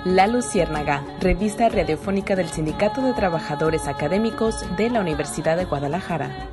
La Luciérnaga, revista radiofónica del Sindicato de Trabajadores Académicos de la Universidad de Guadalajara.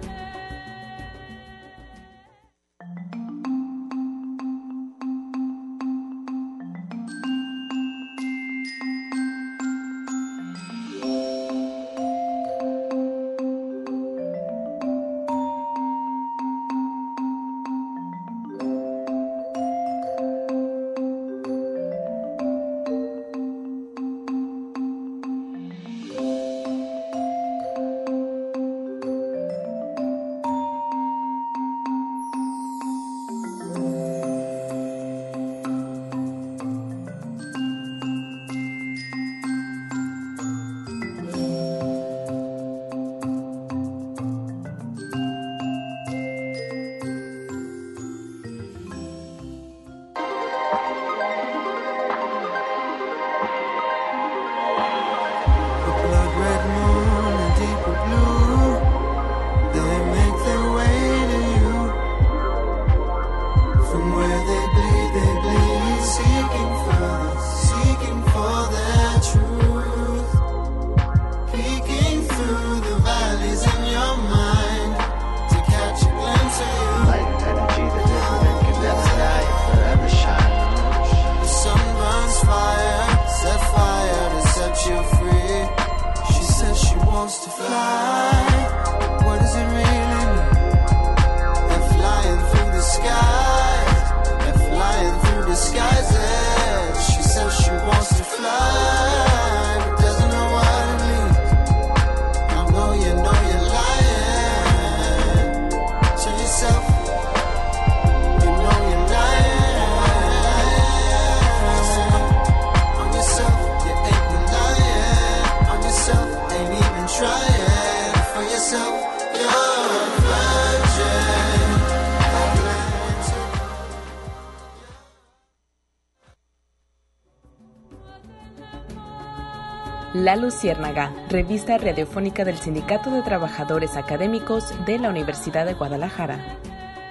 La Luciérnaga, revista radiofónica del Sindicato de Trabajadores Académicos de la Universidad de Guadalajara.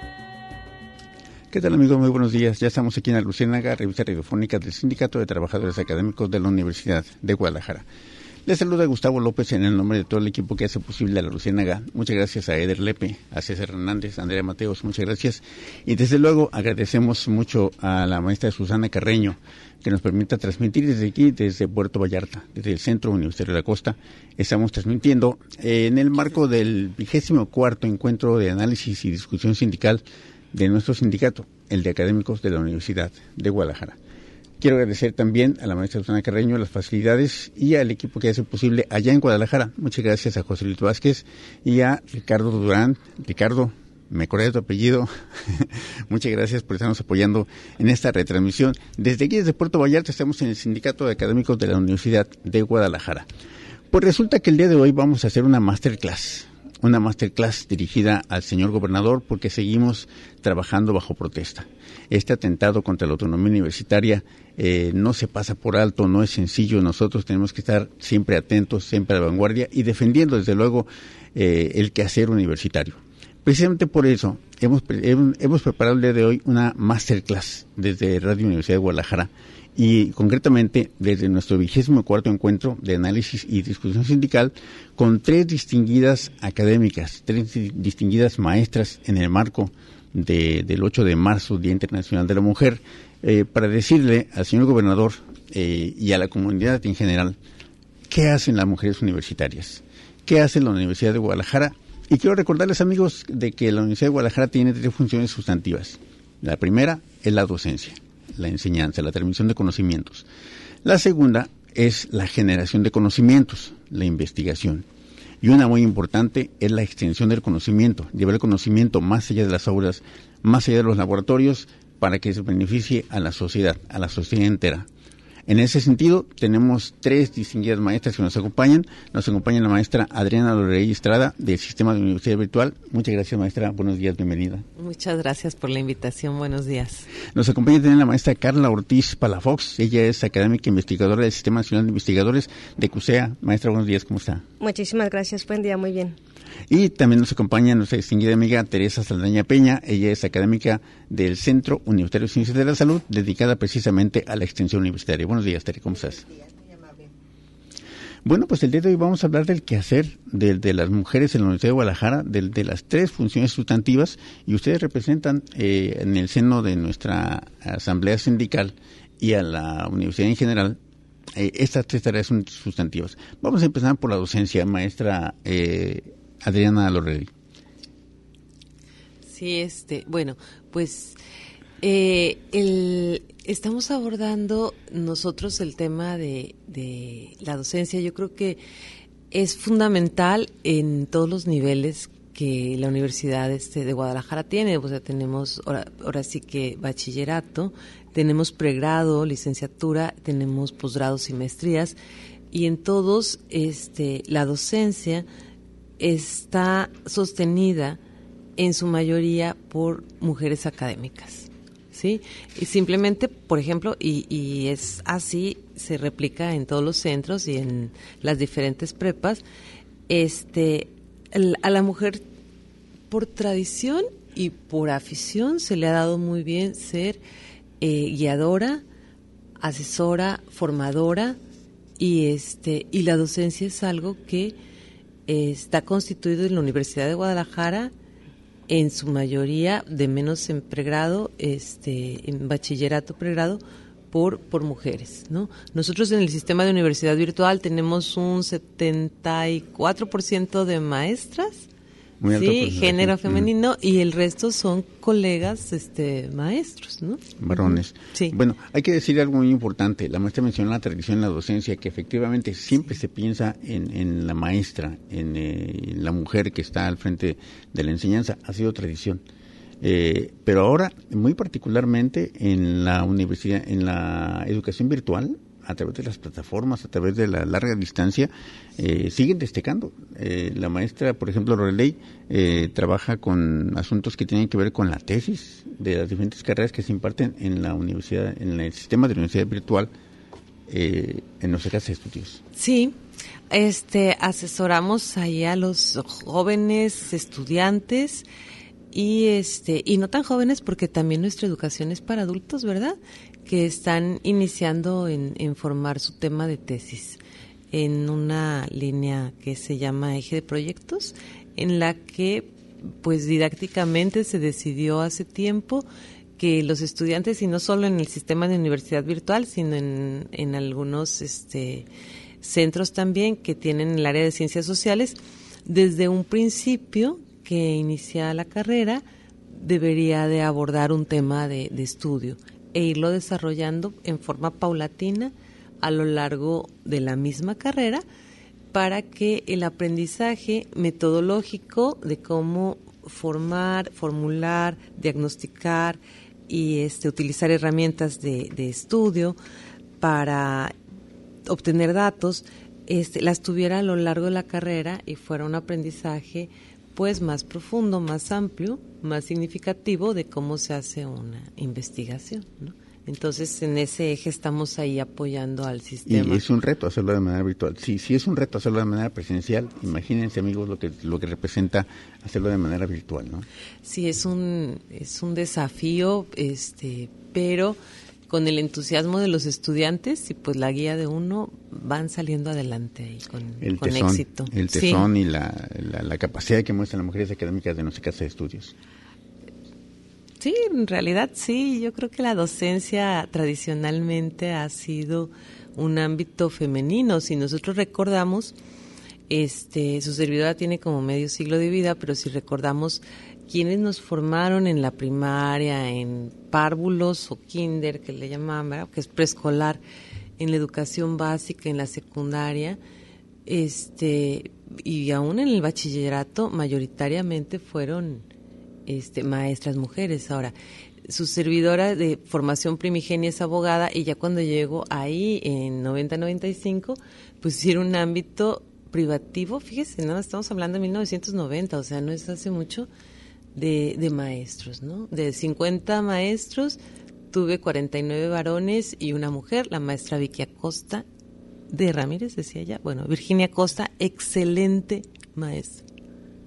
¿Qué tal, amigos? Muy buenos días. Ya estamos aquí en La Luciérnaga, revista radiofónica del Sindicato de Trabajadores Académicos de la Universidad de Guadalajara. Les saluda Gustavo López en el nombre de todo el equipo que hace posible La Luciérnaga. Muchas gracias a Eder Lepe, a César Hernández, a Andrea Mateos, muchas gracias. Y desde luego agradecemos mucho a la maestra Susana Carreño, que nos permita transmitir desde aquí, desde Puerto Vallarta, desde el Centro Universitario de la Costa. Estamos transmitiendo en el marco del 24º Encuentro de Análisis y Discusión Sindical de nuestro sindicato, el de Académicos de la Universidad de Guadalajara. Quiero agradecer también a la maestra Susana Carreño las facilidades y al equipo que hace posible allá en Guadalajara. Muchas gracias a José Luis Vázquez y a Ricardo Durán. Ricardo, me acordé de tu apellido. Muchas gracias por estarnos apoyando en esta retransmisión. Desde aquí, desde Puerto Vallarta, estamos en el Sindicato de Académicos de la Universidad de Guadalajara. Pues resulta que el día de hoy vamos a hacer una masterclass dirigida al señor gobernador, porque seguimos trabajando bajo protesta. Este atentado contra la autonomía universitaria no se pasa por alto, no es sencillo. Nosotros tenemos que estar siempre atentos, siempre a la vanguardia y defendiendo desde luego el quehacer universitario. Precisamente por eso hemos preparado el día de hoy una masterclass desde Radio Universidad de Guadalajara y concretamente desde nuestro 24º Encuentro de Análisis y Discusión Sindical con 3 distinguidas académicas, 3 distinguidas maestras en el marco del 8 de marzo, Día Internacional de la Mujer, para decirle al señor gobernador y a la comunidad en general qué hacen las mujeres universitarias, qué hace la Universidad de Guadalajara. Y quiero recordarles, amigos, de que la Universidad de Guadalajara tiene 3 funciones sustantivas. La primera es la docencia, la enseñanza, la transmisión de conocimientos. La segunda es la generación de conocimientos, la investigación. Y una muy importante es la extensión del conocimiento, llevar el conocimiento más allá de las aulas, más allá de los laboratorios, para que se beneficie a la sociedad entera. En ese sentido, tenemos 3 distinguidas maestras que nos acompañan. Nos acompaña la maestra Adriana Lorey Estrada, del Sistema de Universidad Virtual. Muchas gracias, maestra. Buenos días, bienvenida. Muchas gracias por la invitación. Buenos días. Nos acompaña también la maestra Carla Ortiz Palafox. Ella es académica investigadora del Sistema Nacional de Investigadores de CUSEA. Maestra, buenos días, ¿cómo está? Muchísimas gracias, buen día, muy bien. Y también nos acompaña nuestra distinguida amiga Teresa Saldaña Peña. Ella es académica del Centro Universitario de Ciencias de la Salud, dedicada precisamente a la extensión universitaria. Buenos días, Tere, ¿cómo estás? Buenos días, muy amable. Bueno, pues el día de hoy vamos a hablar del quehacer de las mujeres en la Universidad de Guadalajara, de las 3 funciones sustantivas, y ustedes representan en el seno de nuestra asamblea sindical y a la universidad en general estas 3 tareas son sustantivas. Vamos a empezar por la docencia, maestra Adriana Lorelli. Sí, bueno, pues estamos abordando nosotros el tema de la docencia. Yo creo que es fundamental en todos los niveles que la Universidad de Guadalajara tiene. O sea, tenemos ahora sí que bachillerato, tenemos pregrado, licenciatura, tenemos posgrados y maestrías, y en todos la docencia está sostenida en su mayoría por mujeres académicas, ¿sí? Y simplemente, por ejemplo, y es así, se replica en todos los centros y en las diferentes prepas, a la mujer por tradición y por afición se le ha dado muy bien ser guiadora, asesora, formadora, y la docencia es algo que está constituido en la Universidad de Guadalajara en su mayoría, de menos en pregrado, en bachillerato, pregrado, por mujeres, ¿no? Nosotros en el sistema de universidad virtual tenemos un 74% de maestras, muy alto, sí, género femenino, y el resto son colegas maestros, ¿no? Varones. Sí. Bueno, hay que decir algo muy importante. La maestra mencionó la tradición en la docencia, que efectivamente siempre se piensa en la maestra, en la mujer que está al frente de la enseñanza. Ha sido tradición. Pero ahora, muy particularmente en la universidad, en la educación virtual, a través de las plataformas, a través de la larga distancia, siguen destacando. La maestra, por ejemplo, Lorelei, trabaja con asuntos que tienen que ver con la tesis de las diferentes carreras que se imparten en la universidad, en el sistema de la universidad virtual, en nuestra casa de estudios. Sí, asesoramos ahí a los jóvenes estudiantes y no tan jóvenes, porque también nuestra educación es para adultos, ¿verdad?, que están iniciando en formar su tema de tesis en una línea que se llama Eje de Proyectos, en la que pues didácticamente se decidió hace tiempo que los estudiantes, y no solo en el sistema de universidad virtual, sino en algunos centros también que tienen el área de ciencias sociales, desde un principio que inicia la carrera debería de abordar un tema de estudio e irlo desarrollando en forma paulatina a lo largo de la misma carrera, para que el aprendizaje metodológico de cómo formar, formular, diagnosticar y utilizar herramientas de estudio para obtener datos, las tuviera a lo largo de la carrera y fuera un aprendizaje pues más profundo, más amplio, más significativo de cómo se hace una investigación, ¿no? Entonces, en ese eje estamos ahí apoyando al sistema. Y es un reto hacerlo de manera virtual. Sí, es un reto hacerlo de manera presencial. Imagínense, amigos, lo que representa hacerlo de manera virtual, ¿no? Sí, es un desafío, pero con el entusiasmo de los estudiantes y pues la guía de uno, van saliendo adelante ahí con éxito. El tesón, sí. Y la capacidad que muestran las mujeres académicas de nuestra casa de estudios. Sí, en realidad sí. Yo creo que la docencia tradicionalmente ha sido un ámbito femenino. Si nosotros recordamos, su servidora tiene como medio siglo de vida, pero si recordamos quienes nos formaron en la primaria, en párvulos o kinder, que le llaman, ¿verdad?, que es preescolar, en la educación básica, en la secundaria, y aún en el bachillerato, mayoritariamente fueron maestras mujeres. Ahora, su servidora de formación primigenia es abogada, y ya cuando llego ahí en 90-95, pues era un ámbito privativo, fíjese, ¿no? Estamos hablando de 1990, o sea, no es hace mucho, de maestros, ¿no? De 50 maestros, tuve 49 varones y una mujer, la maestra Vicky Acosta de Ramírez, decía ella, bueno, Virginia Acosta, excelente maestra,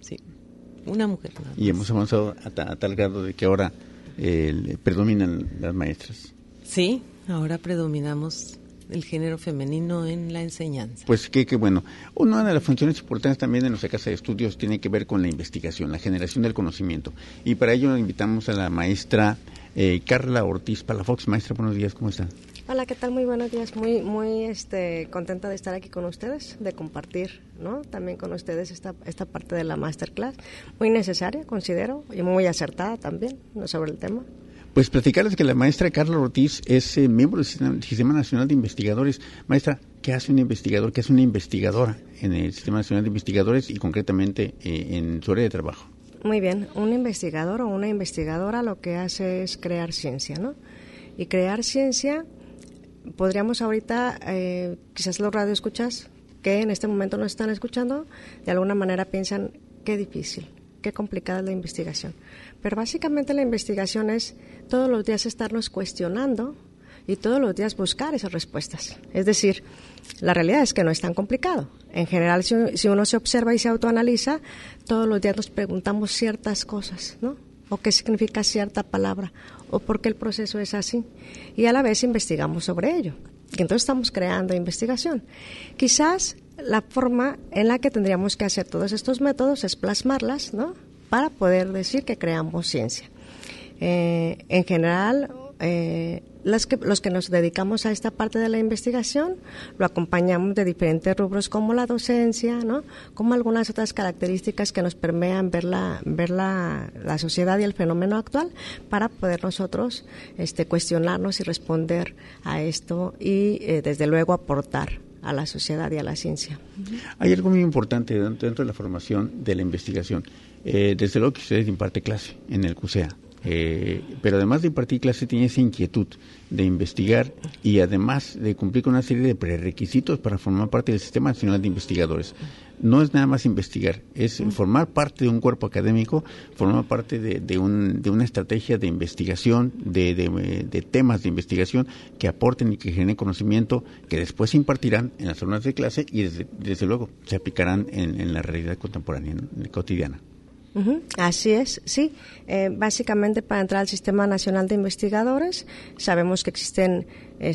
sí. Una mujer nada más. Y hemos avanzado a tal grado de que ahora predominan las maestras. Sí, ahora predominamos el género femenino en la enseñanza. Pues qué bueno. Una de las funciones importantes también de nuestra casa de estudios tiene que ver con la investigación, la generación del conocimiento. Y para ello invitamos a la maestra Carla Ortiz Palafox. Maestra, buenos días, ¿cómo está? Hola, ¿qué tal? Muy buenos días. Muy contenta de estar aquí con ustedes, de compartir, ¿no? También con ustedes esta parte de la masterclass, muy necesaria, considero, y muy acertada también, ¿no?, sobre el tema. Pues platicarles que la maestra Carla Ortiz es miembro del Sistema Nacional de Investigadores. Maestra, ¿qué hace un investigador? ¿Qué hace una investigadora en el Sistema Nacional de Investigadores y concretamente en su área de trabajo? Muy bien, un investigador o una investigadora lo que hace es crear ciencia, ¿no? Y crear ciencia, podríamos ahorita, quizás los radioescuchas que en este momento nos están escuchando, de alguna manera piensan, qué difícil, qué complicada es la investigación. Pero básicamente la investigación es todos los días estarnos cuestionando y todos los días buscar esas respuestas. Es decir, la realidad es que no es tan complicado. En general, si uno se observa y se autoanaliza, todos los días nos preguntamos ciertas cosas, ¿no? O qué significa cierta palabra, o por qué el proceso es así. Y a la vez investigamos sobre ello. Y entonces estamos creando investigación. Quizás la forma en la que tendríamos que hacer todos estos métodos es plasmarlas, ¿no?, para poder decir que creamos ciencia. En general, los que nos dedicamos a esta parte de la investigación lo acompañamos de diferentes rubros como la docencia, ¿no?, como algunas otras características que nos permean ver la sociedad y el fenómeno actual para poder nosotros cuestionarnos y responder a esto y desde luego aportar a la sociedad y a la ciencia. Hay algo muy importante dentro de la formación de la investigación. Desde luego que usted imparte clase en el CUSEA, pero además de impartir clase tiene esa inquietud de investigar y además de cumplir con una serie de prerequisitos para formar parte del Sistema Nacional de Investigadores. No es nada más investigar, es formar parte de un cuerpo académico, formar parte de una estrategia de investigación, de temas de investigación que aporten y que generen conocimiento que después se impartirán en las aulas de clase y desde luego se aplicarán en la realidad contemporánea, ¿no?, cotidiana. Así es, sí. Básicamente para entrar al Sistema Nacional de Investigadores sabemos que existen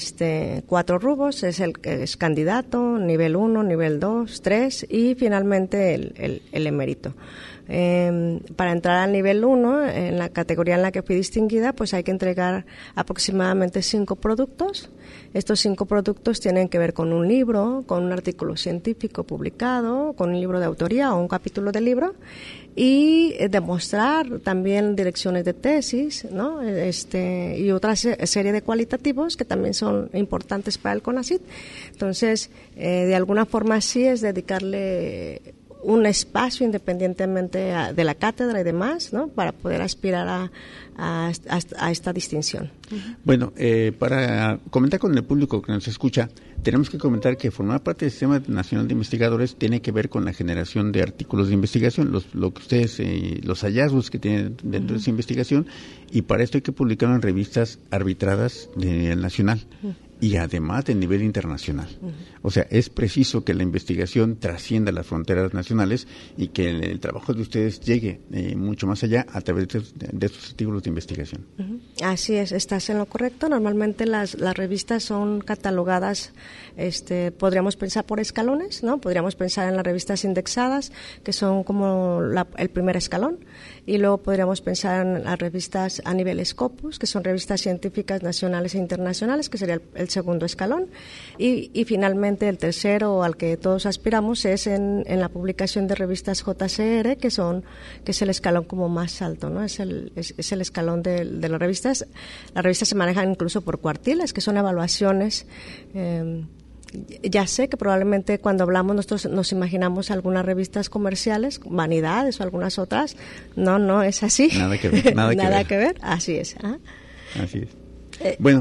4 rubros, es candidato, nivel 1, nivel 2, 3 y finalmente el emérito. Para entrar al nivel 1, en la categoría en la que fui distinguida, pues hay que entregar aproximadamente 5 productos. Estos 5 productos tienen que ver con un libro, con un artículo científico publicado, con un libro de autoría o un capítulo de libro y demostrar también direcciones de tesis, ¿no?, y otra serie de cualitativos que también son importantes para el CONACYT. Entonces, de alguna forma sí es dedicarle un espacio independientemente de la cátedra y demás, ¿no?, para poder aspirar a esta distinción. Bueno, para comentar con el público que nos escucha, tenemos que comentar que formar parte del Sistema Nacional de Investigadores tiene que ver con la generación de artículos de investigación, los hallazgos que tienen dentro de esa investigación, y para esto hay que publicarlo en revistas arbitradas de nivel nacional. Y además de nivel internacional. O sea, es preciso que la investigación trascienda las fronteras nacionales y que el trabajo de ustedes llegue mucho más allá a través de estos artículos de investigación. Así es, estás en lo correcto. Normalmente las revistas son catalogadas, podríamos pensar por escalones, ¿no? Podríamos pensar en las revistas indexadas, que son como el primer escalón, y luego podríamos pensar en las revistas a nivel Scopus, que son revistas científicas nacionales e internacionales, que sería el segundo escalón, y finalmente el tercero al que todos aspiramos es en la publicación de revistas JCR, que es el escalón como más alto, ¿no? Es el escalón de las revistas. Las revistas se manejan incluso por cuartiles, que son evaluaciones. Ya sé que probablemente cuando hablamos nosotros nos imaginamos algunas revistas comerciales, Vanidades o algunas otras. No es así. Nada que ver. Nada que ver. Así es. Así es. Bueno,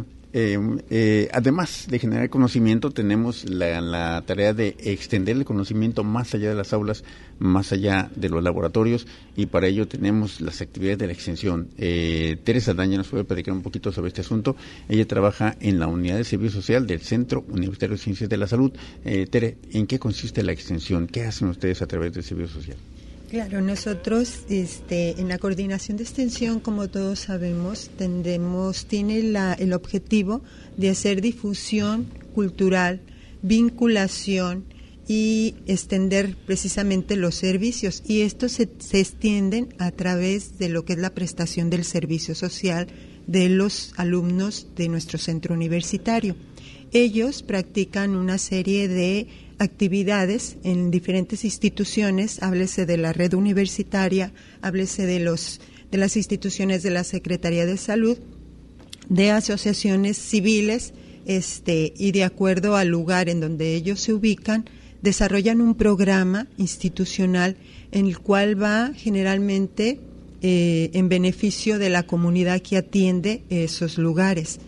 además de generar conocimiento, tenemos la tarea de extender el conocimiento más allá de las aulas, más allá de los laboratorios, y para ello tenemos las actividades de la extensión. Teresa Daña nos puede platicar un poquito sobre este asunto. Ella trabaja en la unidad de servicio social del Centro Universitario de Ciencias de la Salud. Tere, ¿en qué consiste la extensión? ¿Qué hacen ustedes a través del servicio social? Claro, nosotros en la coordinación de extensión, como todos sabemos, tiene el objetivo de hacer difusión cultural, vinculación y extender precisamente los servicios. Y estos se extienden a través de lo que es la prestación del servicio social de los alumnos de nuestro centro universitario. Ellos practican una serie de actividades en diferentes instituciones, háblese de la red universitaria, háblese de las instituciones de la Secretaría de Salud, de asociaciones civiles, y de acuerdo al lugar en donde ellos se ubican, desarrollan un programa institucional en el cual va generalmente en beneficio de la comunidad que atiende esos lugares.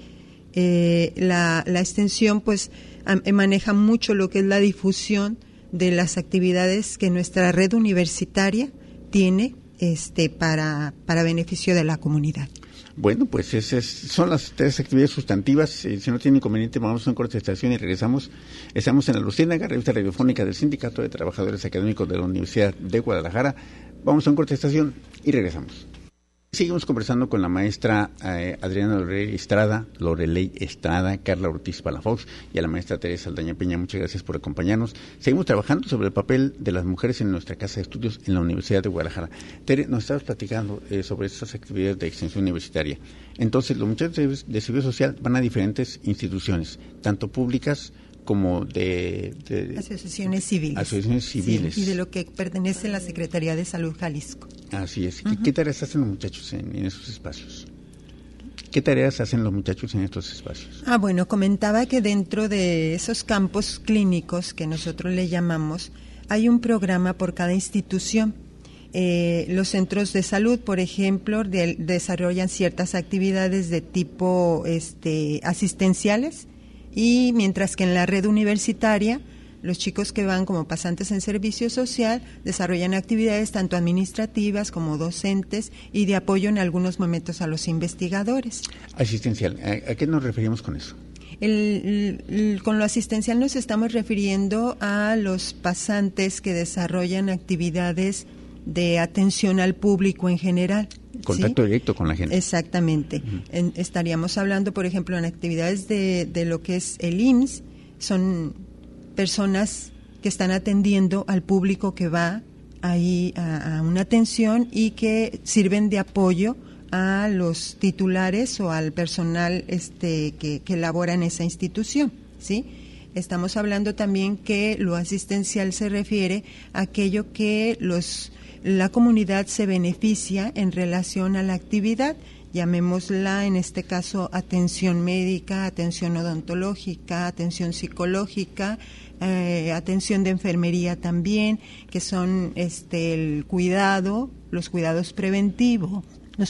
La extensión pues maneja mucho lo que es la difusión de las actividades que nuestra red universitaria tiene para beneficio de la comunidad. Bueno, pues son las 3 actividades sustantivas. Si no tiene inconveniente, vamos a un corte de estación y regresamos. Estamos en la Luciérnaga, revista radiofónica del Sindicato de Trabajadores Académicos de la Universidad de Guadalajara. Vamos a un corte de estación y regresamos. Seguimos conversando con la maestra Adriana Loreley Estrada, Carla Ortiz Palafox y a la maestra Teresa Aldaña Peña. Muchas gracias por acompañarnos. Seguimos trabajando sobre el papel de las mujeres en nuestra casa de estudios en la Universidad de Guadalajara. Tere, nos estabas platicando sobre estas actividades de extensión universitaria. Entonces, los muchachos de servicio social van a diferentes instituciones, tanto públicas como de asociaciones civiles. Asociaciones civiles. Sí, y de lo que pertenece a la Secretaría de Salud Jalisco. Así es. ¿Qué tareas hacen los muchachos en esos espacios? ¿Qué tareas hacen los muchachos en estos espacios? Bueno, comentaba que dentro de esos campos clínicos que nosotros le llamamos, hay un programa por cada institución. Los centros de salud, por ejemplo, desarrollan ciertas actividades de tipo asistenciales, y mientras que en la red universitaria, los chicos que van como pasantes en servicio social desarrollan actividades tanto administrativas como docentes y de apoyo en algunos momentos a los investigadores. Asistencial, ¿a qué nos referimos con eso? Con lo asistencial nos estamos refiriendo a los pasantes que desarrollan actividades de atención al público en general. Contacto ¿sí? directo con la gente. Exactamente. Uh-huh. Estaríamos hablando, por ejemplo, en actividades de lo que es el IMSS, son personas que están atendiendo al público que va ahí a una atención y que sirven de apoyo a los titulares o al personal que labora en esa institución, ¿sí? Estamos hablando también que lo asistencial se refiere a aquello que la comunidad se beneficia en relación a la actividad, llamémosla en este caso atención médica, atención odontológica, atención psicológica, atención de enfermería también, que son el cuidado, los cuidados preventivos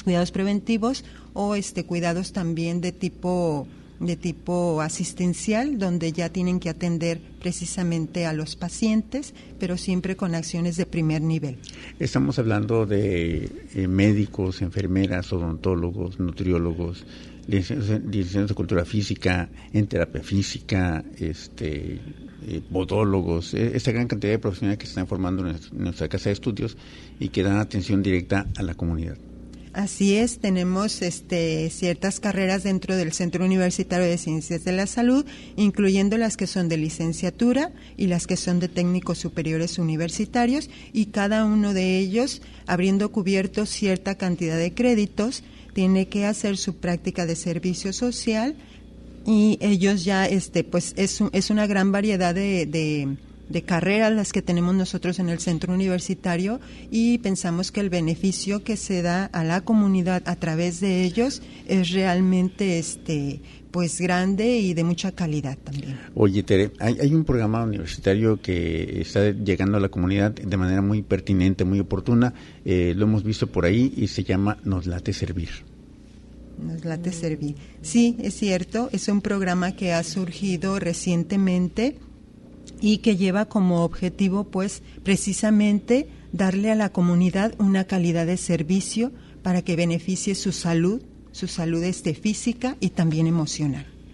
o cuidados también de tipo asistencial, donde ya tienen que atender precisamente a los pacientes, pero siempre con acciones de primer nivel. Estamos hablando de médicos, enfermeras, odontólogos, nutriólogos, licenciados de cultura física, en terapia física, podólogos, esta gran cantidad de profesionales que se están formando en nuestra casa de estudios y que dan atención directa a la comunidad. Así es, tenemos ciertas carreras dentro del Centro Universitario de Ciencias de la Salud, incluyendo las que son de licenciatura y las que son de técnicos superiores universitarios, y cada uno de ellos, habiendo cubierto cierta cantidad de créditos, tiene que hacer su práctica de servicio social, y ellos ya, pues es una gran variedad de carreras las que tenemos nosotros en el centro universitario, y pensamos que el beneficio que se da a la comunidad a través de ellos es realmente pues grande y de mucha calidad también. Oye, Tere, hay un programa universitario que está llegando a la comunidad de manera muy pertinente, muy oportuna, lo hemos visto por ahí y se llama Nos Late Servir. Nos late servir. Sí, es cierto, es un programa que ha surgido recientemente y que lleva como objetivo, pues, precisamente darle a la comunidad una calidad de servicio para que beneficie su salud física y también emocional.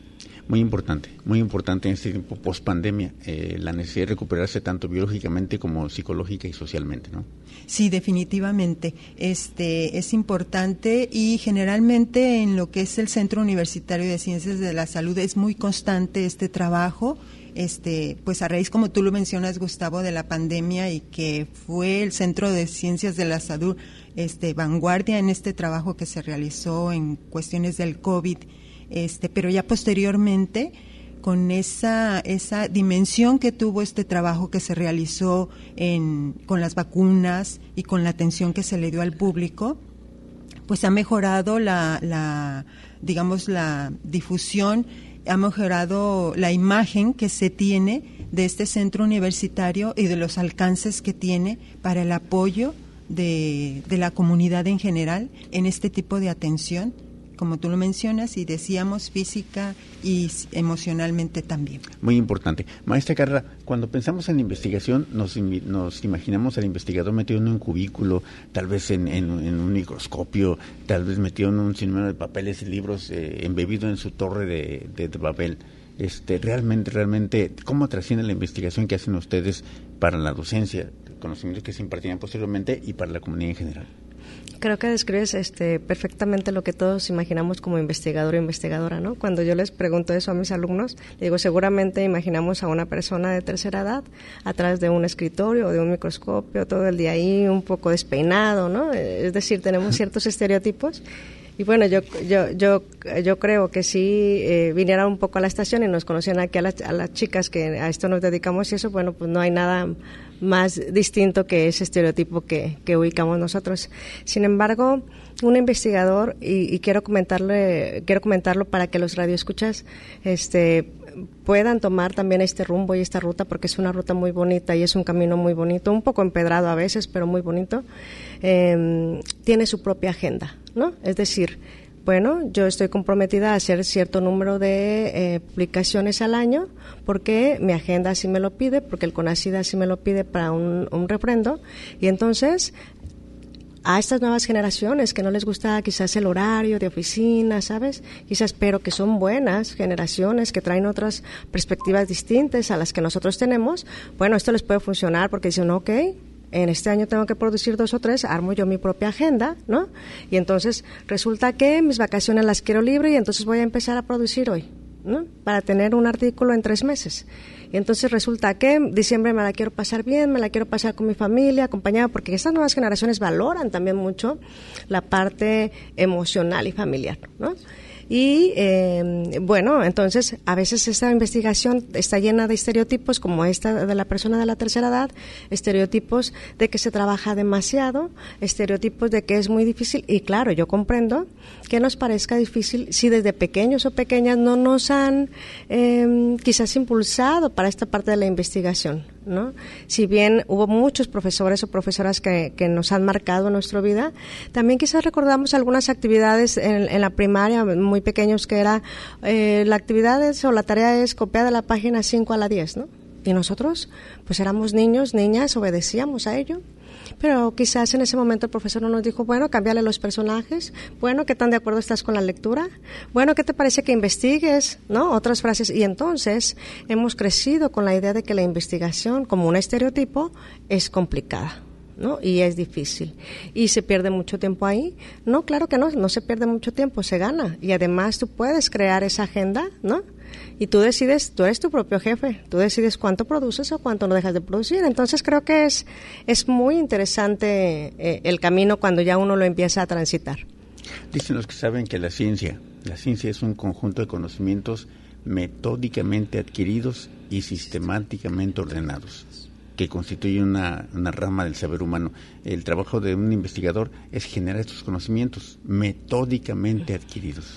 muy importante en este tiempo post-pandemia, la necesidad de recuperarse tanto biológicamente como psicológica y socialmente, ¿no? Sí, definitivamente. Es importante y generalmente en lo que es el Centro Universitario de Ciencias de la Salud es muy constante este trabajo. Pues a raíz, como tú lo mencionas, Gustavo, de la pandemia y que fue el Centro de Ciencias de la Salud vanguardia en este trabajo que se realizó en cuestiones del COVID, pero ya posteriormente con esa dimensión que tuvo este trabajo que se realizó con las vacunas y con la atención que se le dio al público, pues ha mejorado la difusión, ha mejorado la imagen que se tiene de este centro universitario y de los alcances que tiene para el apoyo de la comunidad en general en este tipo de atención, como tú lo mencionas, y decíamos física y emocionalmente también. Muy importante. Maestra Carla, cuando pensamos en la investigación, nos imaginamos al investigador metido en un cubículo, tal vez en un microscopio, tal vez metido en un sinnúmero de papeles y libros, embebido en su torre de papel. Realmente, ¿cómo trasciende la investigación que hacen ustedes para la docencia, conocimientos que se impartirán posteriormente y para la comunidad en general? Creo que describes perfectamente lo que todos imaginamos como investigador o investigadora, ¿no? Cuando yo les pregunto eso a mis alumnos, les digo, seguramente imaginamos a una persona de tercera edad atrás de un escritorio o de un microscopio, todo el día ahí, un poco despeinado, ¿no? Es decir, tenemos ciertos estereotipos. Y bueno, yo creo que si vinieran un poco a la estación y nos conocieran aquí a las chicas que a esto nos dedicamos y eso, bueno, pues no hay nada más distinto que ese estereotipo que ubicamos nosotros. Sin embargo, un investigador, y quiero comentarlo para que los radioescuchas puedan tomar también este rumbo y esta ruta, porque es una ruta muy bonita y es un camino muy bonito, un poco empedrado a veces, pero muy bonito. Tiene su propia agenda, ¿no? Es decir, bueno, yo estoy comprometida a hacer cierto número de publicaciones al año porque mi agenda así me lo pide, porque el CONACYT así me lo pide para un refrendo, y entonces a estas nuevas generaciones que no les gusta quizás el horario de oficina, ¿sabes? Quizás, pero que son buenas generaciones que traen otras perspectivas distintas a las que nosotros tenemos, bueno, esto les puede funcionar porque dicen, ok, en este año tengo que producir 2 o 3, armo yo mi propia agenda, ¿no? Y entonces resulta que mis vacaciones las quiero libre y entonces voy a empezar a producir hoy, ¿no? Para tener un artículo en 3 meses. Y entonces resulta que en diciembre me la quiero pasar bien, me la quiero pasar con mi familia, acompañada, porque estas nuevas generaciones valoran también mucho la parte emocional y familiar, ¿no? Y bueno, entonces a veces esta investigación está llena de estereotipos como esta de la persona de la tercera edad, estereotipos de que se trabaja demasiado, estereotipos de que es muy difícil, y claro, yo comprendo que nos parezca difícil si desde pequeños o pequeñas no nos han quizás impulsado para esta parte de la investigación, ¿no? Si bien hubo muchos profesores o profesoras que nos han marcado en nuestra vida, también quizás recordamos algunas actividades en la primaria muy pequeños que era la actividad o la tarea es copiar de la página 5 a la 10, ¿no? Y nosotros pues éramos niños, niñas, obedecíamos a ello. Pero quizás en ese momento el profesor no nos dijo, bueno, cámbiale los personajes, bueno, ¿qué tan de acuerdo estás con la lectura? Bueno, ¿qué te parece que investigues? ¿No? Otras frases. Y entonces hemos crecido con la idea de que la investigación, como un estereotipo, es complicada, ¿no? Y es difícil. ¿Y se pierde mucho tiempo ahí? No, claro que no se pierde mucho tiempo, se gana. Y además tú puedes crear esa agenda, ¿no? Y tú decides, tú eres tu propio jefe, tú decides cuánto produces o cuánto no dejas de producir. Entonces creo que es muy interesante el camino cuando ya uno lo empieza a transitar. Dicen los que saben que la ciencia es un conjunto de conocimientos metódicamente adquiridos y sistemáticamente ordenados, que constituye una rama del saber humano. El trabajo de un investigador es generar estos conocimientos metódicamente adquiridos.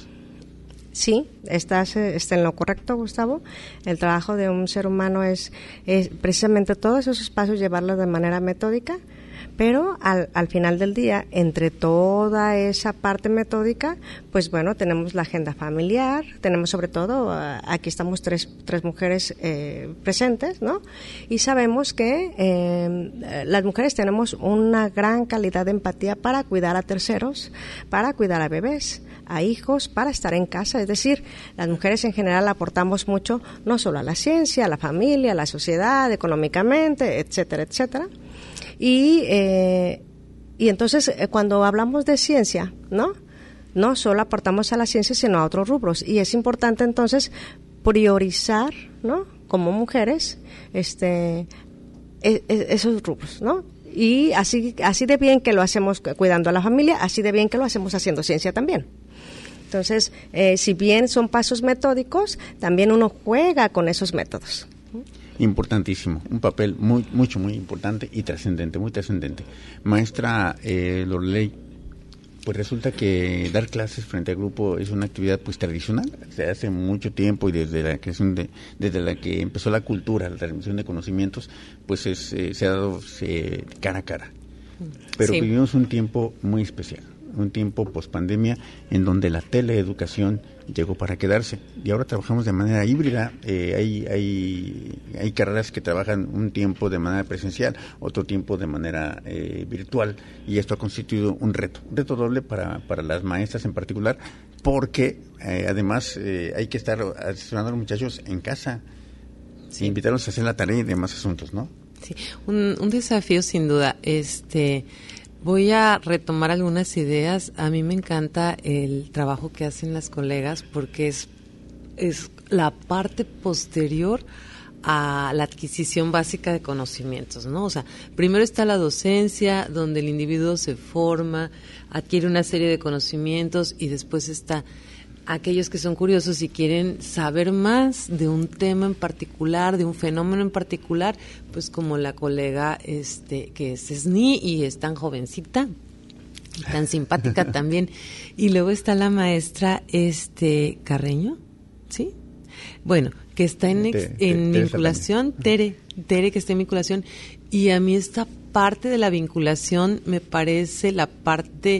Sí, estás en lo correcto, Gustavo. El trabajo de un ser humano es precisamente todos esos pasos llevarlos de manera metódica, pero al final del día, entre toda esa parte metódica, pues bueno, tenemos la agenda familiar, tenemos sobre todo, aquí estamos tres mujeres presentes, ¿no? Y sabemos que las mujeres tenemos una gran calidad de empatía para cuidar a terceros, para cuidar a bebés, a hijos para estar en casa. Es decir, las mujeres en general aportamos mucho, no solo a la ciencia, a la familia, a la sociedad, económicamente, etcétera, etcétera. Y entonces, cuando hablamos de ciencia, no solo aportamos a la ciencia, sino a otros rubros. Y es importante entonces priorizar, ¿no?, como mujeres, esos rubros, ¿no? Y así de bien que lo hacemos cuidando a la familia, así de bien que lo hacemos haciendo ciencia también. Entonces, si bien son pasos metódicos, también uno juega con esos métodos. Importantísimo, un papel muy importante y trascendente, muy trascendente. Maestra Loreley, pues resulta que dar clases frente al grupo es una actividad pues tradicional, desde hace mucho tiempo y desde la que empezó la cultura, la transmisión de conocimientos, pues se ha dado cara a cara. Pero sí, vivimos un tiempo muy especial, un tiempo pospandemia en donde la teleeducación llegó para quedarse y ahora trabajamos de manera híbrida. Hay carreras que trabajan un tiempo de manera presencial, otro tiempo de manera virtual, y esto ha constituido un reto doble para las maestras en particular, porque además hay que estar asesorando a los muchachos en casa, sí, invitarlos a hacer la tarea y demás asuntos, ¿no? Sí, un desafío sin duda. Voy a retomar algunas ideas. A mí me encanta el trabajo que hacen las colegas porque es la parte posterior a la adquisición básica de conocimientos, ¿no? O sea, primero está la docencia, donde el individuo se forma, adquiere una serie de conocimientos, y después está aquellos que son curiosos y quieren saber más de un tema en particular, de un fenómeno en particular, pues como la colega que es SNI y es tan jovencita y tan simpática también. Y luego está la maestra Carreño, ¿sí? Bueno, que está en vinculación, Tere que está en vinculación, y a mí esta parte de la vinculación me parece la parte,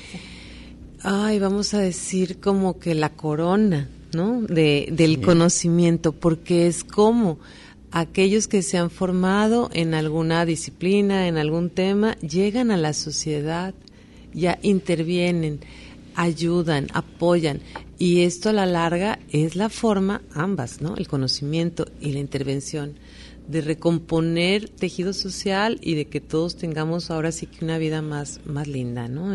vamos a decir como que la corona, ¿no?, del conocimiento, porque es como aquellos que se han formado en alguna disciplina, en algún tema, llegan a la sociedad, ya intervienen, ayudan, apoyan, y esto a la larga es la forma, ambas, ¿no?, el conocimiento y la intervención, de recomponer tejido social y de que todos tengamos ahora sí que una vida más linda, ¿no?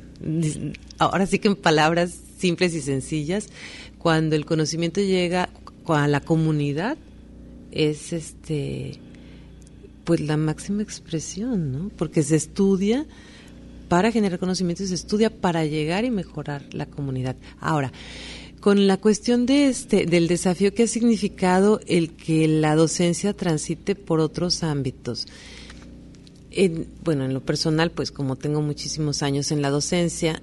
Ahora sí que en palabras simples y sencillas, cuando el conocimiento llega a la comunidad, es pues la máxima expresión, ¿no? Porque se estudia para generar conocimiento y se estudia para llegar y mejorar la comunidad. Ahora, con la cuestión del desafío que ha significado el que la docencia transite por otros ámbitos. En lo personal, pues como tengo muchísimos años en la docencia,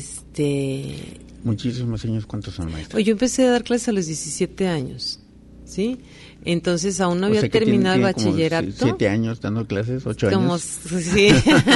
Muchísimos años, ¿cuántos son, maestra? Yo empecé a dar clases a los 17 años, ¿sí? Entonces aún no había terminado el bachillerato. Como 7 años dando clases, 8 años. Sí.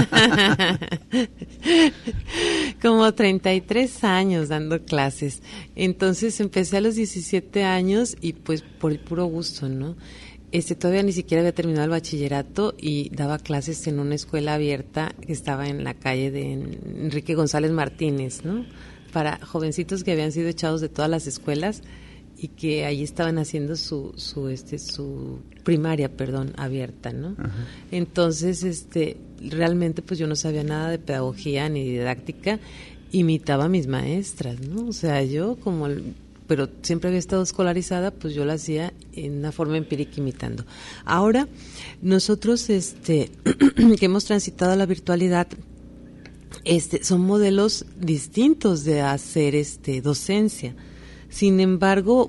Como 33 años dando clases. Entonces empecé a los 17 años y pues por el puro gusto, ¿no? Todavía ni siquiera había terminado el bachillerato y daba clases en una escuela abierta que estaba en la calle de Enrique González Martínez, ¿no? Para jovencitos que habían sido echados de todas las escuelas y que ahí estaban haciendo su primaria, abierta, ¿no? Ajá. Entonces, realmente pues yo no sabía nada de pedagogía ni didáctica, imitaba a mis maestras, ¿no? O sea, yo pero siempre había estado escolarizada, pues yo lo hacía en una forma empírica imitando. Ahora, nosotros que hemos transitado a la virtualidad, son modelos distintos de hacer docencia. Sin embargo,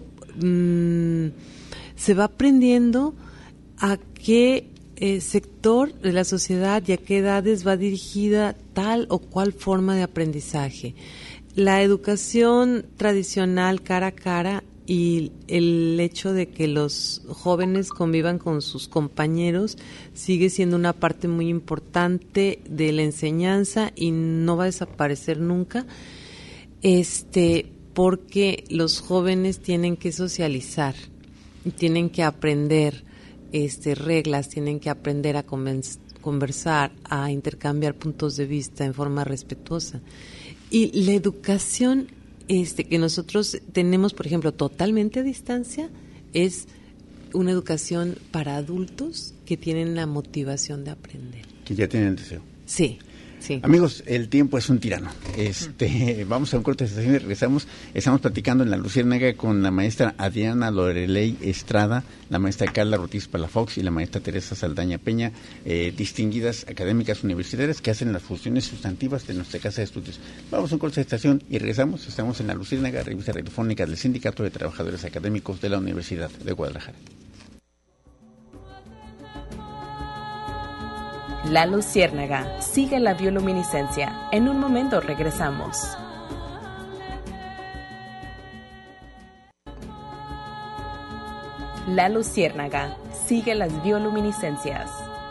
se va aprendiendo a qué sector de la sociedad y a qué edades va dirigida tal o cual forma de aprendizaje. La educación tradicional cara a cara y el hecho de que los jóvenes convivan con sus compañeros sigue siendo una parte muy importante de la enseñanza y no va a desaparecer nunca, porque los jóvenes tienen que socializar, tienen que aprender reglas, tienen que aprender a conversar, a intercambiar puntos de vista en forma respetuosa. Y la educación que nosotros tenemos, por ejemplo, totalmente a distancia, es una educación para adultos que tienen la motivación de aprender. Que ya tienen el deseo. Sí, sí. Amigos, el tiempo es un tirano. Vamos a un corte de estación y regresamos. Estamos platicando en La Luciérnaga con la maestra Adriana Loreley Estrada, la maestra Carla Ortiz Palafox y la maestra Teresa Saldaña Peña, distinguidas académicas universitarias que hacen las funciones sustantivas de nuestra casa de estudios. Vamos a un corte de estación y regresamos. Estamos en La Luciérnaga, revista radiofónica del Sindicato de Trabajadores Académicos de la Universidad de Guadalajara. La Luciérnaga, sigue la bioluminiscencia. En un momento regresamos. La Luciérnaga, sigue las bioluminiscencias.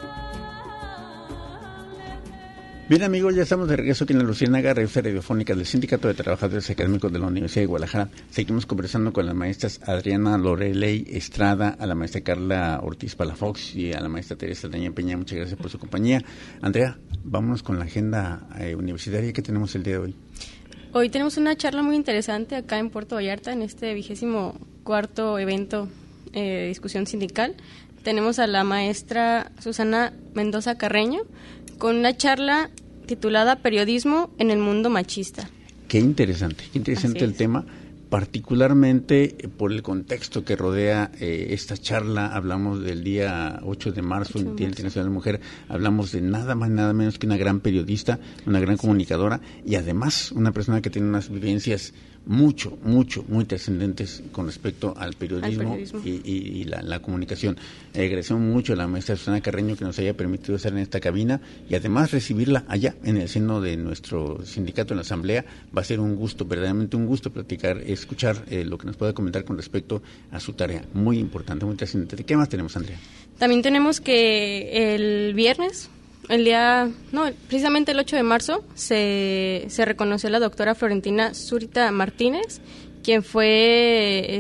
Bien, amigos, ya estamos de regreso aquí en La Luciérnaga, revista radiofónica del Sindicato de Trabajadores Académicos de la Universidad de Guadalajara. Seguimos conversando con las maestras Adriana Loreley Estrada, a la maestra Carla Ortiz Palafox y a la maestra Teresa Saldaña Peña. Muchas gracias por su compañía. Andrea, vámonos con la agenda universitaria que tenemos el día de hoy. Hoy tenemos una charla muy interesante acá en Puerto Vallarta, en este 24º evento de discusión sindical. Tenemos a la maestra Susana Mendoza Carreño con una charla titulada Periodismo en el mundo machista. Qué interesante el tema, particularmente por el contexto que rodea esta charla. Hablamos del día 8 de marzo, el Día Internacional de la Mujer. Hablamos de nada más, nada menos que una gran periodista, una gran comunicadora y además una persona que tiene unas vivencias muy trascendentes con respecto al periodismo. Y la comunicación. Agradecemos mucho a la maestra Susana Carreño que nos haya permitido estar en esta cabina y además recibirla allá en el seno de nuestro sindicato en la asamblea. Va a ser un gusto, verdaderamente un gusto platicar, escuchar lo que nos pueda comentar con respecto a su tarea. Muy importante, muy trascendente. ¿Qué más tenemos, Andrea? También tenemos que el viernes, precisamente el 8 de marzo, se reconoció a la doctora Florentina Zurita Martínez, quien fue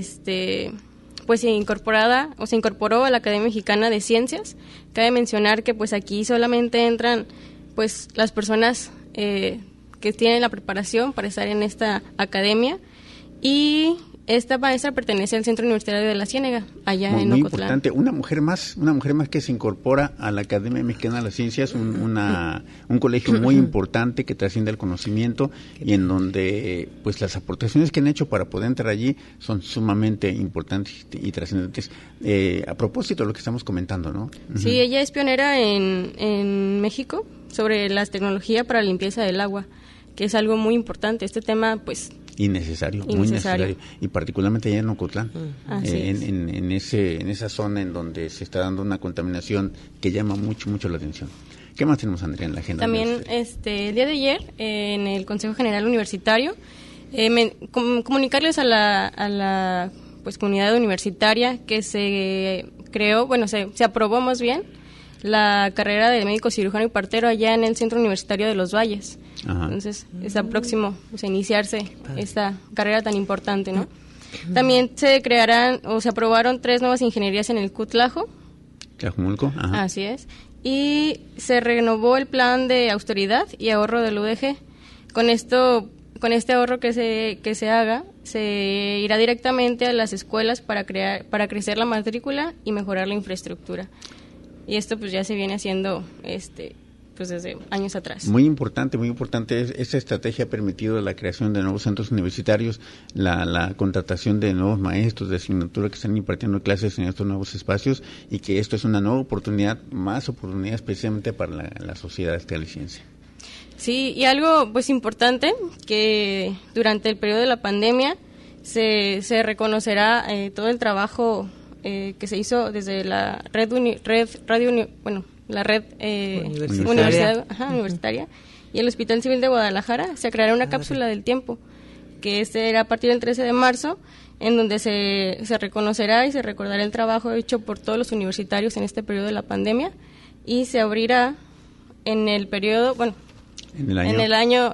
se incorporó a la Academia Mexicana de Ciencias. Cabe mencionar que pues aquí solamente entran pues las personas que tienen la preparación para estar en esta academia, y esta maestra pertenece al Centro Universitario de la Ciénega, allá en Ocotlán. Muy importante, una mujer más que se incorpora a la Academia Mexicana de las Ciencias, un colegio muy importante que trasciende el conocimiento y en donde pues las aportaciones que han hecho para poder entrar allí son sumamente importantes y trascendentes. A propósito de lo que estamos comentando, ¿no? Sí, ella es pionera en México sobre las tecnologías para la limpieza del agua, que es algo muy importante. Este tema, pues, muy necesario, y particularmente allá en Ocotlán, en esa zona en donde se está dando una contaminación que llama mucho la atención. ¿Qué más tenemos, Andrea, en la agenda? También el día de ayer en el Consejo General Universitario comunicarles a la pues comunidad universitaria que se creó, se aprobó más bien la carrera de médico cirujano y partero allá en el Centro Universitario de Los Valles. Ajá. Entonces está próximo a iniciarse esta carrera tan importante, ¿no? También se aprobaron 3 nuevas ingenierías en el CUTLAJO. Tlajumulco, ajá. Así es. Y se renovó el plan de austeridad y ahorro del UDG. Con este ahorro que se haga, se irá directamente a las escuelas para crecer la matrícula y mejorar la infraestructura. Y esto pues ya se viene haciendo pues desde años atrás. Muy importante. Esta estrategia ha permitido la creación de nuevos centros universitarios, la contratación de nuevos maestros de asignatura que están impartiendo clases en estos nuevos espacios, y que esto es una nueva oportunidad, más oportunidad especialmente para la sociedad jalisciense. Sí, y algo pues importante, que durante el periodo de la pandemia se reconocerá todo el trabajo que se hizo desde la red universitaria y el Hospital Civil de Guadalajara. Se creará una cápsula del tiempo, que será a partir del 13 de marzo, en donde se reconocerá y se recordará el trabajo hecho por todos los universitarios en este periodo de la pandemia, y se abrirá en el periodo, en el año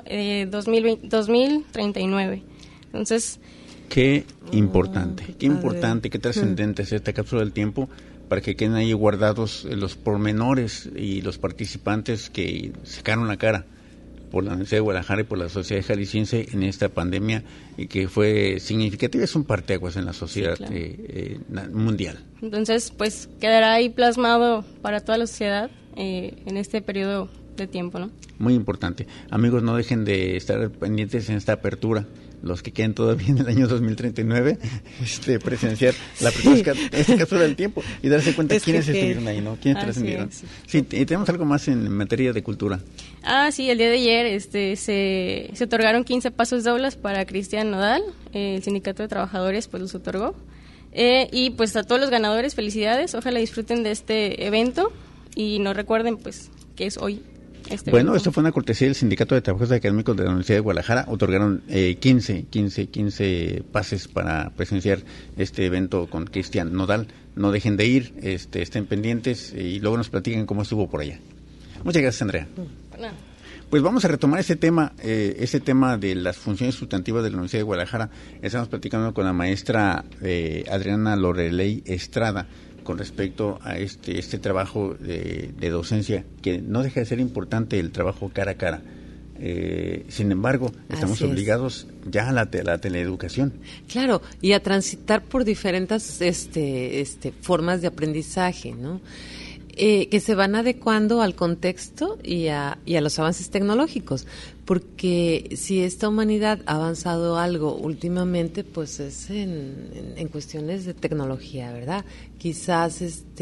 2039. Entonces, qué importante, qué trascendente es esta cápsula del tiempo, para que queden ahí guardados los pormenores y los participantes que sacaron la cara por la Universidad de Guadalajara y por la sociedad jalisciense en esta pandemia y que fue significativa, es un parteaguas en la sociedad mundial. Entonces, pues quedará ahí plasmado para toda la sociedad en este periodo de tiempo, ¿no? Muy importante. Amigos, no dejen de estar pendientes en esta apertura. Los que queden todavía en el año 2039, presenciar la apertura, este caso del tiempo, y darse cuenta quiénes estuvieron ahí, ¿no? Quiénes trascendieron. Sí, y tenemos algo más en materia de cultura. Sí, el día de ayer se otorgaron 15 pasos dobles para Cristian Nodal, el Sindicato de Trabajadores pues los otorgó, y pues a todos los ganadores, felicidades, ojalá disfruten de este evento, y no recuerden pues que es hoy. Bueno, esto fue una cortesía del Sindicato de Trabajadores Académicos de la Universidad de Guadalajara. Otorgaron 15 pases para presenciar este evento con Cristian Nodal. No dejen de ir, estén pendientes y luego nos platiquen cómo estuvo por allá. Muchas gracias, Andrea. Pues vamos a retomar ese tema de las funciones sustantivas de la Universidad de Guadalajara. Estamos platicando con la maestra Adriana Loreley Estrada con respecto a este trabajo de docencia, que no deja de ser importante el trabajo cara a cara. Sin embargo, estamos obligados ya a la teleeducación. Claro, y a transitar por diferentes formas de aprendizaje, ¿no? Que se van adecuando al contexto y a los avances tecnológicos, porque si esta humanidad ha avanzado algo últimamente, pues es en cuestiones de tecnología, ¿verdad? Quizás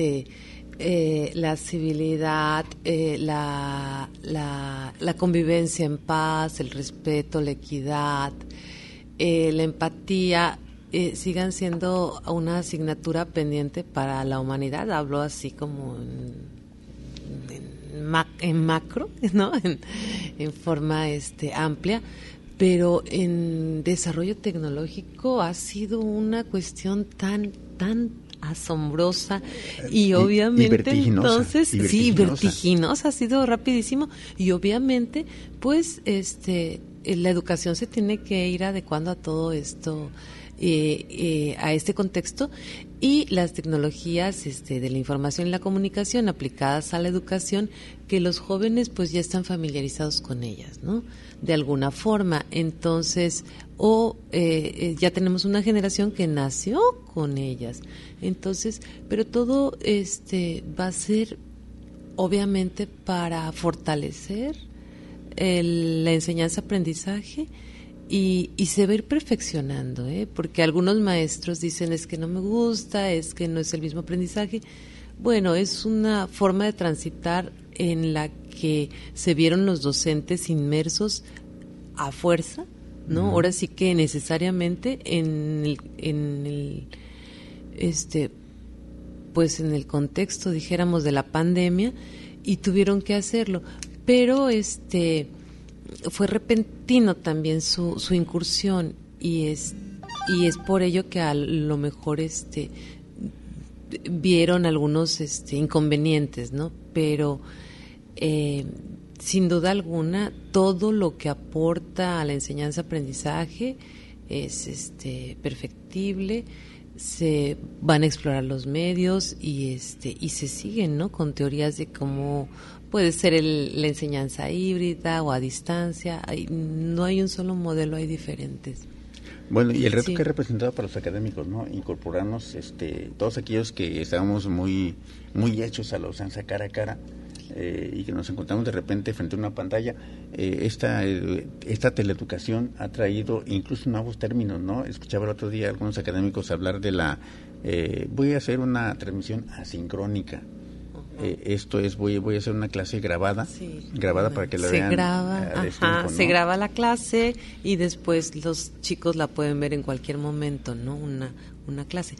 la civilidad, la convivencia en paz, el respeto, la equidad, la empatía, sigan siendo una asignatura pendiente para la humanidad. Hablo así como en macro, ¿no? En forma amplia, pero en desarrollo tecnológico ha sido una cuestión tan asombrosa y obviamente vertiginosa, ha sido rapidísimo, y obviamente pues la educación se tiene que ir adecuando a todo esto, a este contexto, y las tecnologías de la información y la comunicación aplicadas a la educación, que los jóvenes pues ya están familiarizados con ellas, ¿no? De alguna forma. Entonces, ya tenemos una generación que nació con ellas. Entonces, pero todo va a ser obviamente para fortalecer la enseñanza-aprendizaje, y se va a ir perfeccionando, porque algunos maestros dicen es que no me gusta, es que no es el mismo aprendizaje. Bueno, es una forma de transitar en la que se vieron los docentes inmersos a fuerza, ¿no? Ahora sí que necesariamente en el contexto, dijéramos, de la pandemia, y tuvieron que hacerlo, pero fue repentino también su incursión, y es por ello que a lo mejor vieron algunos inconvenientes, ¿no? Pero sin duda alguna todo lo que aporta a la enseñanza-aprendizaje es perfectible. Se van a explorar los medios y se siguen, ¿no? Con teorías de cómo puede ser la enseñanza híbrida o a distancia. No hay un solo modelo, hay diferentes. Bueno, y el reto que ha representado para los académicos, ¿no? Incorporarnos, todos aquellos que estábamos muy hechos a la usanza cara a cara, y que nos encontramos de repente frente a una pantalla. Esta teleeducación ha traído incluso nuevos términos, ¿no? Escuchaba el otro día a algunos académicos hablar de voy a hacer una transmisión asincrónica. Esto es, voy a hacer una clase grabada para que la vean. Se graba la clase y después los chicos la pueden ver en cualquier momento, ¿no? Una clase.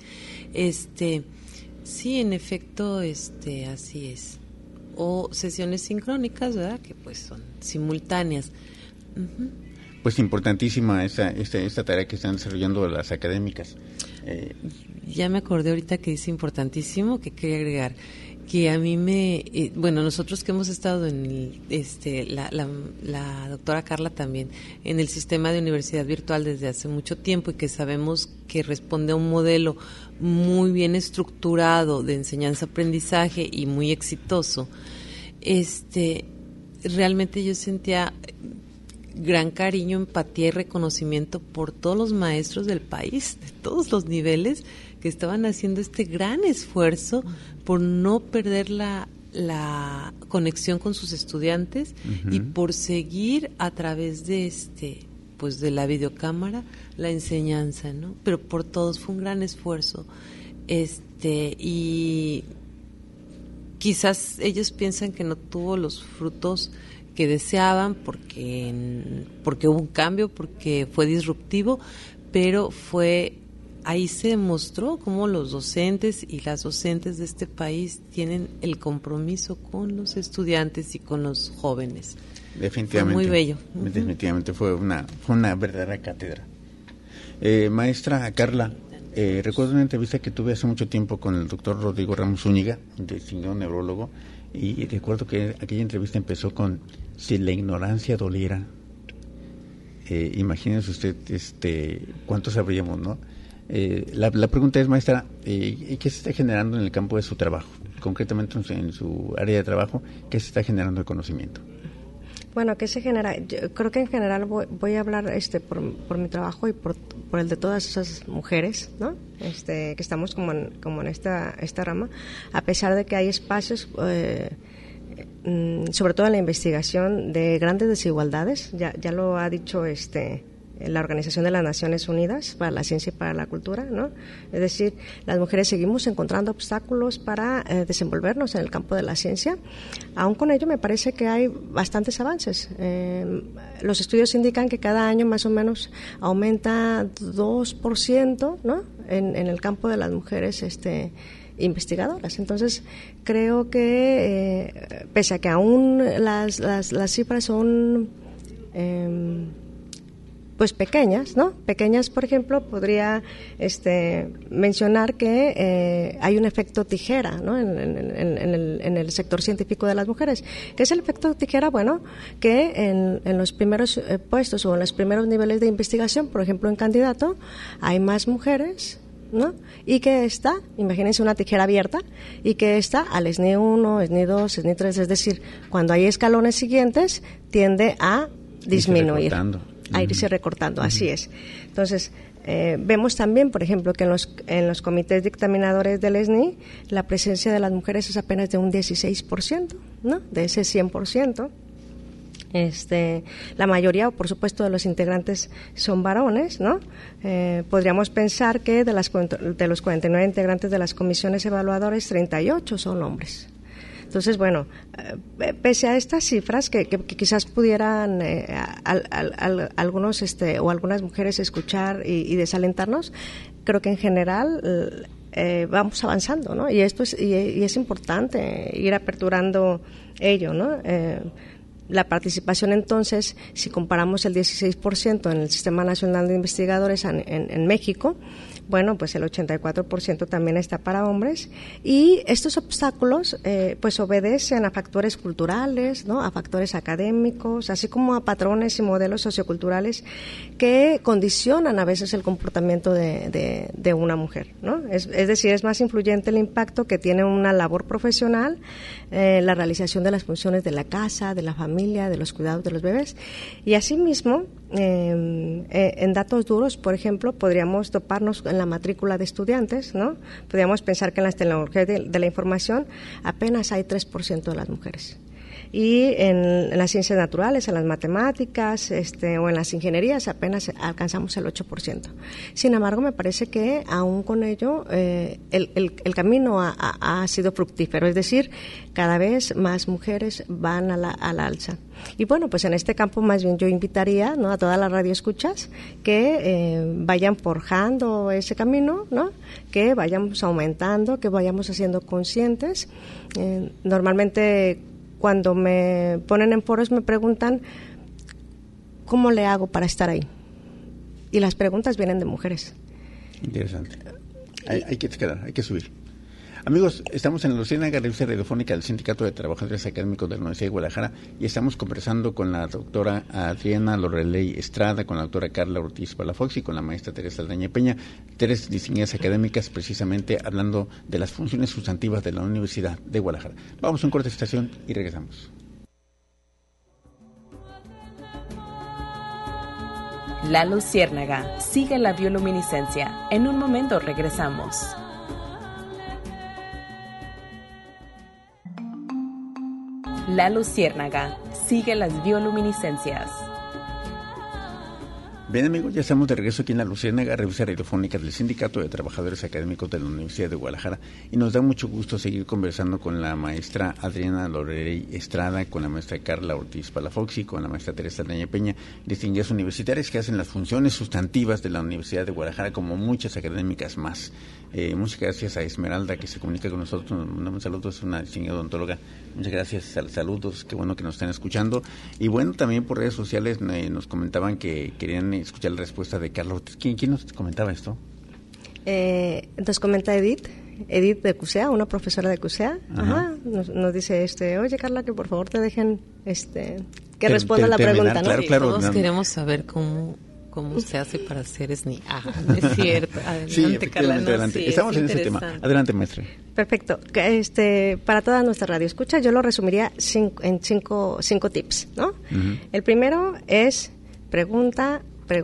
Sí, en efecto, así es. O sesiones sincrónicas, ¿verdad? Que pues son simultáneas. Uh-huh. Pues importantísima esta tarea que están desarrollando las académicas. Ya me acordé ahorita que dice importantísimo, que quería agregar que a mí nosotros que hemos estado en la doctora Carla también en el sistema de universidad virtual desde hace mucho tiempo, y que sabemos que responde a un modelo muy bien estructurado de enseñanza-aprendizaje y muy exitoso. realmente yo sentía gran cariño, empatía y reconocimiento por todos los maestros del país, de todos los niveles, que estaban haciendo este gran esfuerzo por no perder la conexión con sus estudiantes y por seguir a través de pues de la videocámara la enseñanza, ¿no? Pero por todos fue un gran esfuerzo. Y quizás ellos piensan que no tuvo los frutos que deseaban porque hubo un cambio, porque fue disruptivo, pero ahí se demostró cómo los docentes y las docentes de este país tienen el compromiso con los estudiantes y con los jóvenes. Definitivamente. Fue muy bello. Definitivamente fue una verdadera cátedra. Maestra Carla, recuerdo una entrevista que tuve hace mucho tiempo con el doctor Rodrigo Ramos Zúñiga, distinguido neurólogo, y recuerdo que aquella entrevista empezó con: si la ignorancia doliera. Imagínense usted cuánto sabríamos, ¿no? La pregunta es, maestra, ¿qué se está generando en el campo de su trabajo? Concretamente en su área de trabajo, ¿qué se está generando de conocimiento? Bueno, ¿qué se genera? Yo creo que en general voy a hablar por mi trabajo y por el de todas esas mujeres, ¿no? Que estamos como en esta rama, a pesar de que hay espacios, sobre todo en la investigación, de grandes desigualdades. Ya lo ha dicho la Organización de las Naciones Unidas para la Ciencia y para la Cultura, ¿no? Es decir, las mujeres seguimos encontrando obstáculos para desenvolvernos en el campo de la ciencia. Aún con ello, me parece que hay bastantes avances. Los estudios indican que cada año más o menos aumenta 2%, ¿no? En el campo de las mujeres investigadoras. Entonces, creo que pese a que aún las cifras son pues pequeñas, ¿no? Pequeñas, por ejemplo, podría mencionar que hay un efecto tijera, ¿no? En el sector científico de las mujeres. ¿Qué es el efecto tijera? Bueno, que en los primeros puestos o en los primeros niveles de investigación, por ejemplo, en candidato, hay más mujeres, ¿no? Y que imagínense una tijera abierta, y que al SNI 1, SNI 2, SNI 3, es decir, cuando hay escalones siguientes, tiende a disminuir. A irse recortando, así es. Entonces, vemos también, por ejemplo, que en los comités dictaminadores del SNI, la presencia de las mujeres es apenas de un 16%, ¿no? De ese 100%. La mayoría, por supuesto, de los integrantes son varones, ¿no? Podríamos pensar que de los 49 integrantes de las comisiones evaluadoras, 38 son hombres. Entonces, bueno, pese a estas cifras que quizás pudieran algunos o algunas mujeres escuchar y desalentarnos, creo que en general vamos avanzando, ¿no? Y esto es importante ir aperturando ello, ¿no? La participación, entonces, si comparamos el 16% en el Sistema Nacional de Investigadores en México, bueno, pues el 84% también está para hombres, y estos obstáculos pues obedecen a factores culturales, ¿no? A factores académicos, así como a patrones y modelos socioculturales que condicionan a veces el comportamiento de una mujer, ¿no? Es decir, es más influyente el impacto que tiene una labor profesional, la realización de las funciones de la casa, de la familia, de los cuidados de los bebés, y asimismo en datos duros, por ejemplo, podríamos toparnos en la matrícula de estudiantes, ¿no? Podríamos pensar que en las tecnologías de la información apenas hay 3% de las mujeres. Y en las ciencias naturales, en las matemáticas o en las ingenierías apenas alcanzamos el 8%. Sin embargo, me parece que aún con ello el camino ha sido fructífero, es decir, cada vez más mujeres van a la alza. Y bueno, pues en este campo más bien yo invitaría, ¿no?, a todas las radioescuchas que vayan forjando ese camino, ¿no?, que vayamos aumentando, que vayamos haciendo conscientes. Normalmente cuando me ponen en foros me preguntan ¿cómo le hago para estar ahí? Y las preguntas vienen de mujeres. Interesante. Hay que escalar, hay que subir. Amigos, estamos en la Luciérnaga, revista radiofónica del Sindicato de Trabajadores Académicos de la Universidad de Guadalajara, y estamos conversando con la doctora Adriana Loreley Estrada, con la doctora Carla Ortiz Palafox y con la maestra Teresa Aldaña Peña, tres distinguidas académicas, precisamente hablando de las funciones sustantivas de la Universidad de Guadalajara. Vamos a un corte de estación y regresamos. La Luciérnaga, sigue la bioluminiscencia. En un momento regresamos. La Luciérnaga, sigue las bioluminiscencias. Bien, amigos, ya estamos de regreso aquí en La Luciérnaga, revista radiofónica del Sindicato de Trabajadores Académicos de la Universidad de Guadalajara, y nos da mucho gusto seguir conversando con la maestra Adriana Loreley Estrada, con la maestra Carla Ortiz Palafox, con la maestra Teresa Daña Peña, distinguidas universitarias que hacen las funciones sustantivas de la Universidad de Guadalajara, como muchas académicas más. Muchas gracias a Esmeralda, que se comunica con nosotros, nos mandamos saludos, es una distinguida odontóloga. Muchas gracias, saludos, qué bueno que nos están escuchando. Y bueno, también por redes sociales nos comentaban que querían escuchar la respuesta de Carla Ortiz. ¿Quién nos comentaba esto? Nos comenta Edith de CUSEA, una profesora de CUSEA. Ajá. Nos dice, oye Carla, que por favor te dejen que responda la pregunta, ¿no? Claro, todos queremos saber cómo se hace para ser SNI. Es cierto. Adelante, sí, Carla. Adelante. Sí, estamos en ese tema. Adelante, maestra. Perfecto. Para toda nuestra radio escucha, yo lo resumiría en cinco tips, ¿no? Uh-huh. El primero es pregunta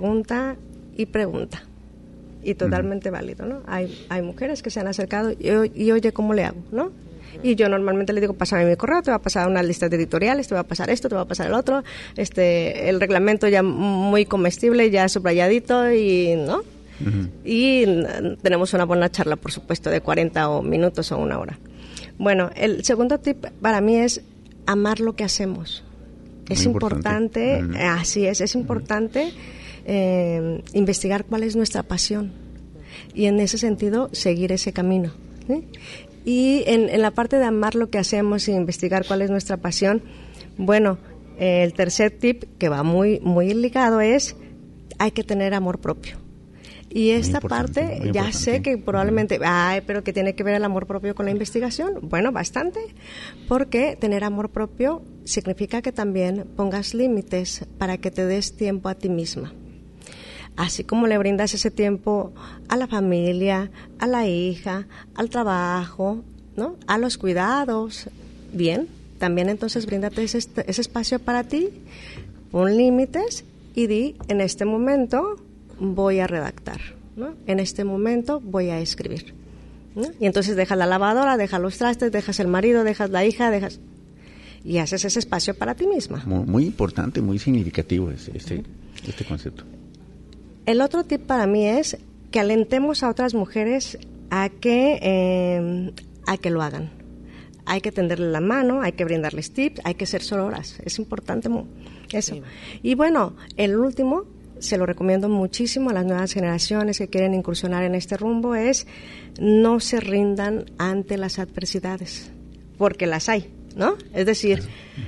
y pregunta. Y totalmente válido, ¿no? Hay mujeres que se han acercado y oye, ¿cómo le hago, no? Y yo normalmente le digo, pásame mi correo, te va a pasar unas listas de editoriales, te va a pasar esto, te va a pasar el otro, el reglamento ya muy comestible, ya subrayadito, y ¿no? Uh-huh. Y tenemos una buena charla, por supuesto, de 40 minutos o una hora. Bueno, el segundo tip para mí es amar lo que hacemos. Es importante, uh-huh. Así es importante investigar cuál es nuestra pasión y en ese sentido seguir ese camino, ¿sí? Y en la parte de amar lo que hacemos e investigar cuál es nuestra pasión, bueno, el tercer tip que va muy, muy ligado es hay que tener amor propio. Y esta parte, ya sé que probablemente, pero que tiene que ver el amor propio con la investigación. Bueno, bastante, porque tener amor propio significa que también pongas límites para que te des tiempo a ti misma. Así como le brindas ese tiempo a la familia, a la hija, al trabajo, ¿no? A los cuidados, bien, también entonces bríndate ese espacio para ti, pon límites y di, en este momento voy a redactar, ¿no? En este momento voy a escribir, ¿no? Y entonces dejas la lavadora, dejas los trastes, dejas el marido, dejas la hija, y haces ese espacio para ti misma. Muy importante, muy significativo este concepto. El otro tip para mí es que alentemos a otras mujeres a que lo hagan. Hay que tenderle la mano, hay que brindarles tips, hay que ser sororas. Es importante eso. Sí. Y bueno, el último, se lo recomiendo muchísimo a las nuevas generaciones que quieren incursionar en este rumbo, es no se rindan ante las adversidades, porque las hay, ¿no? Es decir,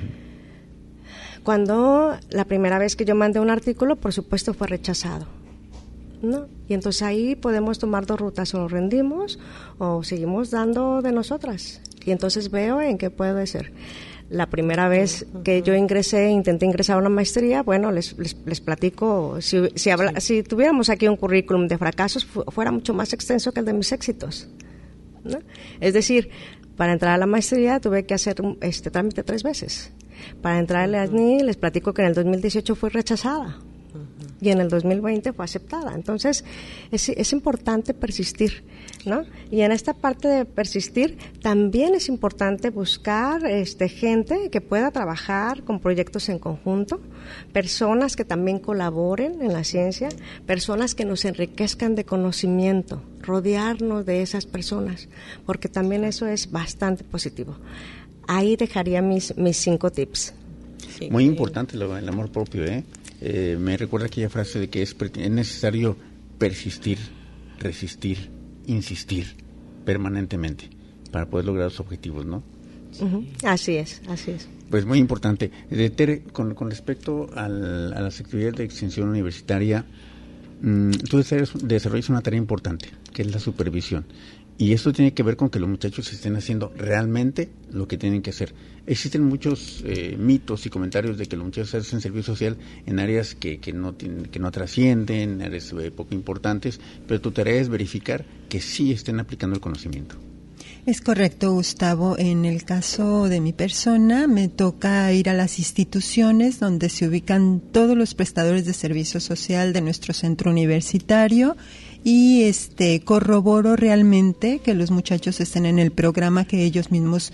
cuando la primera vez que yo mandé un artículo, por supuesto fue rechazado, ¿no? Y entonces ahí podemos tomar dos rutas, o nos rendimos o seguimos dando de nosotras. Y entonces veo en qué puede ser. La primera vez que yo intenté ingresar a una maestría, bueno, les platico, si tuviéramos aquí un currículum de fracasos, fuera mucho más extenso que el de mis éxitos, ¿no? Es decir, para entrar a la maestría tuve que hacer este trámite 3 veces. Para entrar a la SNI, les platico que en el 2018 fui rechazada y en el 2020 fue aceptada. Entonces, es importante persistir, ¿no? Y en esta parte de persistir, también es importante buscar gente que pueda trabajar con proyectos en conjunto, personas que también colaboren en la ciencia, personas que nos enriquezcan de conocimiento, rodearnos de esas personas, porque también eso es bastante positivo. Ahí dejaría mis 5 tips. Sí, muy importante el amor propio, me recuerda aquella frase de que es necesario persistir, resistir, insistir permanentemente para poder lograr los objetivos, ¿no? Uh-huh. Así es. Pues muy importante. Tere, con respecto a las actividades de extensión universitaria, tú desarrollas una tarea importante, que es la supervisión. Y esto tiene que ver con que los muchachos estén haciendo realmente lo que tienen que hacer. Existen muchos mitos y comentarios de que los muchachos hacen servicio social en áreas que no trascienden, áreas poco importantes, pero tu tarea es verificar que sí estén aplicando el conocimiento. Es correcto, Gustavo. En el caso de mi persona, me toca ir a las instituciones donde se ubican todos los prestadores de servicio social de nuestro centro universitario y corroboro realmente que los muchachos estén en el programa que ellos mismos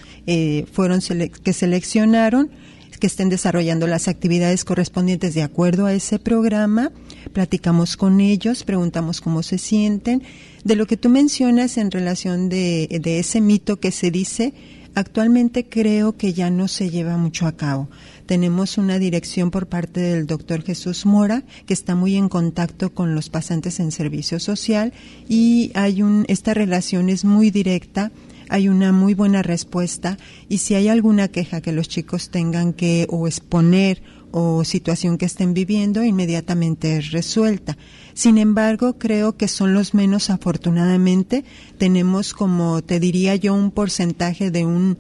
que seleccionaron, que estén desarrollando las actividades correspondientes de acuerdo a ese programa. Platicamos con ellos, preguntamos cómo se sienten. De lo que tú mencionas en relación de ese mito que se dice, actualmente creo que ya no se lleva mucho a cabo. Tenemos una dirección por parte del doctor Jesús Mora, que está muy en contacto con los pasantes en servicio social, y esta relación es muy directa. Hay una muy buena respuesta, y si hay alguna queja que los chicos tengan que o exponer o situación que estén viviendo, inmediatamente es resuelta. Sin embargo, creo que son los menos, afortunadamente. Tenemos, como te diría yo, un porcentaje de un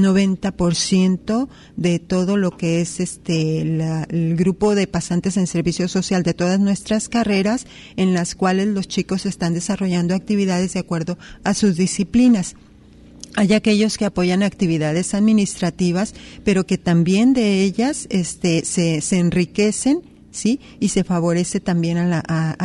90% de todo lo que es el grupo de pasantes en servicio social de todas nuestras carreras, en las cuales los chicos están desarrollando actividades de acuerdo a sus disciplinas. Hay aquellos que apoyan actividades administrativas, pero que también de ellas se enriquecen, ¿sí? Y se favorece también a la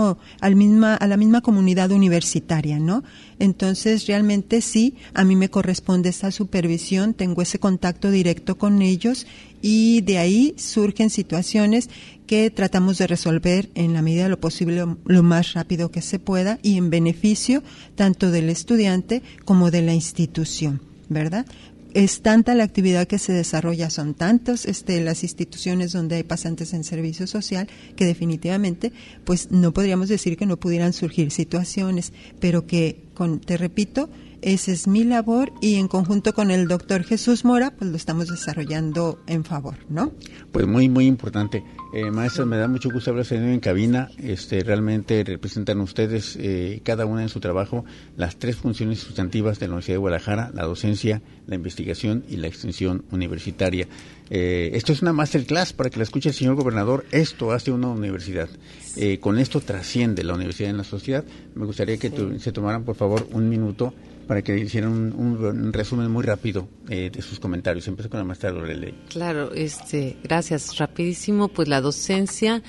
misma comunidad universitaria, ¿no? Entonces, realmente sí, a mí me corresponde esa supervisión, tengo ese contacto directo con ellos, y de ahí surgen situaciones que tratamos de resolver en la medida de lo posible lo más rápido que se pueda y en beneficio tanto del estudiante como de la institución, ¿verdad? Es tanta la actividad que se desarrolla, son tantas las instituciones donde hay pasantes en servicio social, que definitivamente pues no podríamos decir que no pudieran surgir situaciones, pero que, te repito, esa es mi labor, y en conjunto con el doctor Jesús Mora, pues lo estamos desarrollando en favor, ¿no? Pues muy, muy importante. Maestra, me da mucho gusto haberse tenido en cabina. Realmente representan ustedes, cada una en su trabajo, las tres funciones sustantivas de la Universidad de Guadalajara: la docencia, la investigación y la extensión universitaria. Esto es una masterclass para que la escuche el señor gobernador. Esto hace una universidad. Con esto trasciende la universidad en la sociedad. Me gustaría que se tomaran, por favor, un minuto para que hicieran un resumen muy rápido de sus comentarios. Empiezo con la maestra Lorelei. Claro, gracias. Rapidísimo, pues la docencia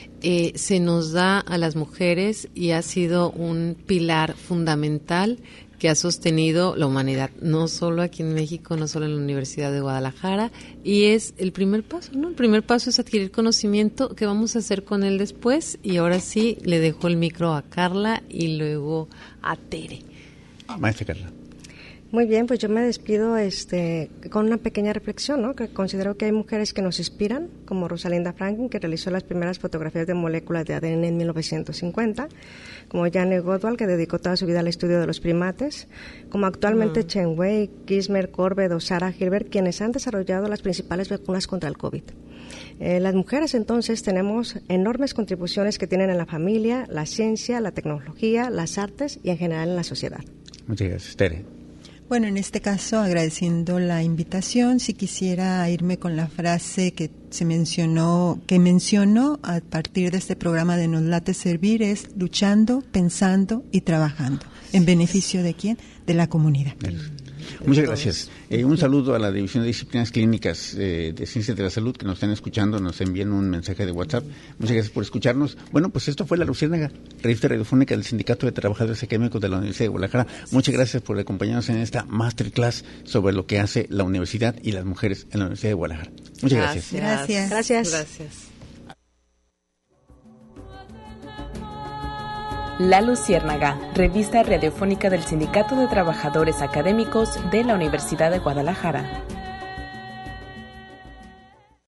se nos da a las mujeres y ha sido un pilar fundamental que ha sostenido la humanidad, no solo aquí en México, no solo en la Universidad de Guadalajara, y es el primer paso, ¿no? El primer paso es adquirir conocimiento. ¿Qué vamos a hacer con él después? Y ahora sí, le dejo el micro a Carla y luego a Tere. Maestra Carla. Muy bien, pues yo me despido con una pequeña reflexión, ¿no? Que considero que hay mujeres que nos inspiran, como Rosalind Franklin, que realizó las primeras fotografías de moléculas de ADN en 1950, como Jane Goodall, que dedicó toda su vida al estudio de los primates, como actualmente Chen Wei, Gismer Corbett o Sarah Gilbert, quienes han desarrollado las principales vacunas contra el COVID. Las mujeres, entonces, tenemos enormes contribuciones que tienen en la familia, la ciencia, la tecnología, las artes y en general en la sociedad. Muchas gracias. Tere. Bueno, en este caso, agradeciendo la invitación, si quisiera irme con la frase que mencionó a partir de este programa de Nos Late Servir, es luchando, pensando y trabajando. ¿En beneficio de quién? De la comunidad. Muchas gracias. Un saludo a la División de Disciplinas Clínicas de Ciencias de la Salud, que nos están escuchando, nos envían un mensaje de WhatsApp. Muchas gracias por escucharnos. Bueno, pues esto fue La Luciérnaga, revista radiofónica del Sindicato de Trabajadores Académicos de la Universidad de Guadalajara. Muchas gracias por acompañarnos en esta masterclass sobre lo que hace la universidad y las mujeres en la Universidad de Guadalajara. Muchas gracias. Gracias. La Luciérnaga, revista radiofónica del Sindicato de Trabajadores Académicos de la Universidad de Guadalajara.